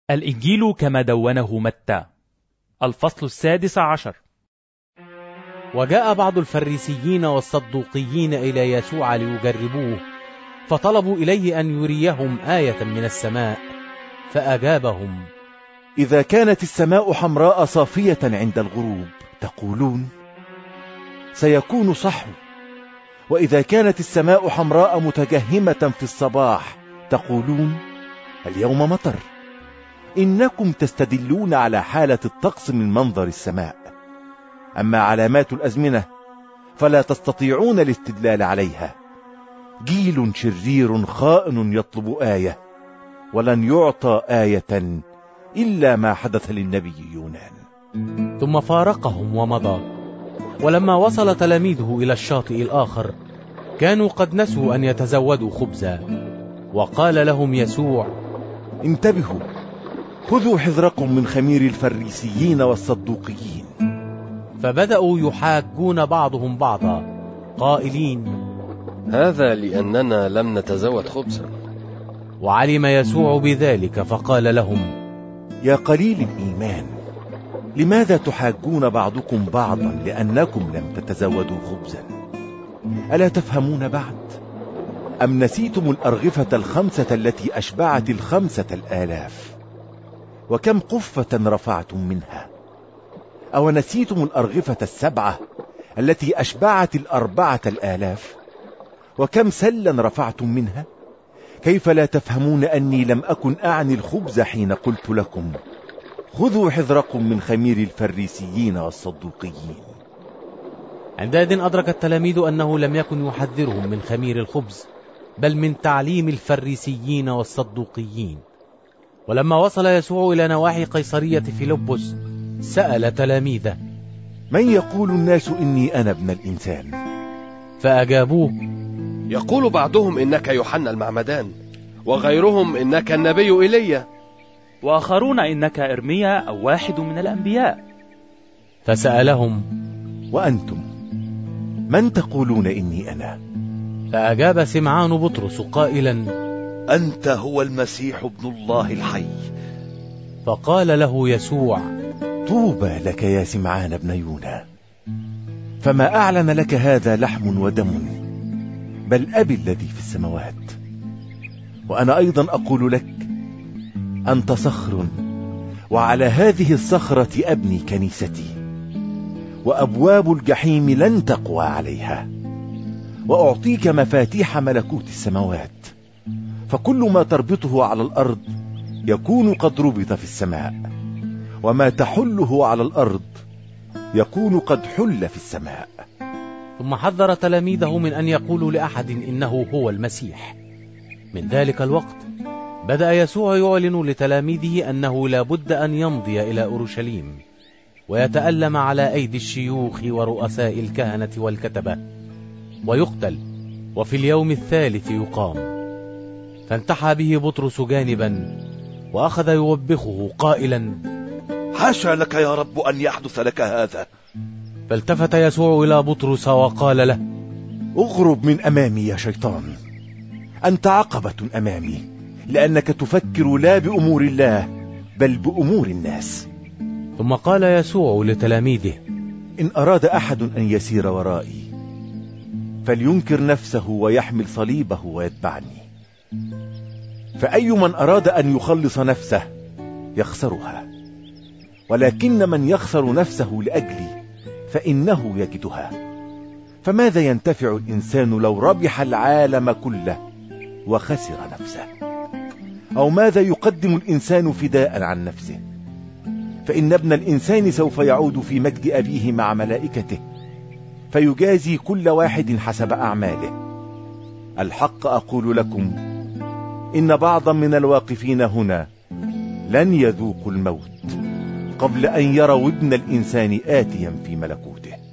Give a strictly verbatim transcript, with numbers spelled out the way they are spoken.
الإنجيل كما دونه متى. الفصل السادس عشر. وجاء بعض الفريسيين والصدوقيين إلى يسوع ليجربوه، فطلبوا إليه أن يريهم آية من السماء، فأجابهم: إذا كانت السماء حمراء صافية عند الغروب تقولون سيكون صحو، وإذا كانت السماء حمراء متجهمة في الصباح تقولون اليوم مطر. إنكم تستدلون على حالة الطقس من منظر السماء، أما علامات الأزمنة فلا تستطيعون الاستدلال عليها. جيل شرير خائن يطلب آية، ولن يعطى آية إلا ما حدث للنبي يونان. ثم فارقهم ومضى. ولما وصل تلاميذه إلى الشاطئ الآخر كانوا قد نسوا أن يتزودوا خبزا، وقال لهم يسوع: انتبهوا، خذوا حذركم من خمير الفريسيين والصدوقيين. فبدأوا يحاجون بعضهم بعضا قائلين: هذا لأننا لم نتزود خبزا. وعلم يسوع بذلك فقال لهم: يا قليل الإيمان، لماذا تحاجون بعضكم بعضا لأنكم لم تتزودوا خبزا؟ ألا تفهمون بعد؟ أم نسيتم الأرغفة الخمسة التي أشبعت الخمسة الآلاف؟ وكم قفة رفعتم منها؟ أو نسيتم الأرغفة السبعة التي أشبعت الأربعة الآلاف؟ وكم سلا رفعتم منها؟ كيف لا تفهمون أني لم أكن أعني الخبز حين قلت لكم خذوا حذركم من خمير الفريسيين والصدوقيين؟ عندئذ أدرك التلاميذ أنه لم يكن يحذرهم من خمير الخبز، بل من تعليم الفريسيين والصدوقيين. ولما وصل يسوع إلى نواحي قيصرية فيلبس سأل تلاميذه: من يقول الناس إني أنا ابن الإنسان؟ فأجابوه: يقول بعضهم إنك يوحنا المعمدان، وغيرهم إنك النبي إيليا، وآخرون إنك إرميا أو واحد من الأنبياء. فسألهم: وأنتم من تقولون إني أنا؟ فأجاب سمعان بطرس قائلا: أنت هو المسيح ابن الله الحي. فقال له يسوع: طوبى لك يا سمعان ابن يونا، فما أعلن لك هذا لحم ودم، بل أبي الذي في السماوات. وأنا أيضا أقول لك أنت صخر، وعلى هذه الصخرة أبني كنيستي، وأبواب الجحيم لن تقوى عليها. وأعطيك مفاتيح ملكوت السماوات، فكل ما تربطه على الأرض يكون قد ربط في السماء، وما تحله على الأرض يكون قد حل في السماء. ثم حذر تلاميذه من أن يقولوا لأحد إنه هو المسيح. من ذلك الوقت بدأ يسوع يعلن لتلاميذه أنه لا بد أن يمضي إلى أورشليم ويتألم على أيدي الشيوخ ورؤساء الكهنة والكتبة ويقتل، وفي اليوم الثالث يقام. فانتحى به بطرس جانبا وأخذ يوبخه قائلا: حاشا لك يا رب أن يحدث لك هذا. فالتفت يسوع إلى بطرس وقال له: اغرب من أمامي يا شيطان، أنت عقبة أمامي، لأنك تفكر لا بأمور الله بل بأمور الناس. ثم قال يسوع لتلاميذه: إن أراد أحد أن يسير ورائي فلينكر نفسه ويحمل صليبه ويتبعني. فأي من أراد أن يخلص نفسه يخسرها، ولكن من يخسر نفسه لأجلي فإنه يجدها. فماذا ينتفع الإنسان لو ربح العالم كله وخسر نفسه؟ أو ماذا يقدم الإنسان فداء عن نفسه؟ فإن ابن الإنسان سوف يعود في مجد أبيه مع ملائكته، فيجازي كل واحد حسب أعماله. الحق أقول لكم إن بعضا من الواقفين هنا لن يذوقوا الموت قبل أن يروا ابن الإنسان آتيا في ملكوته.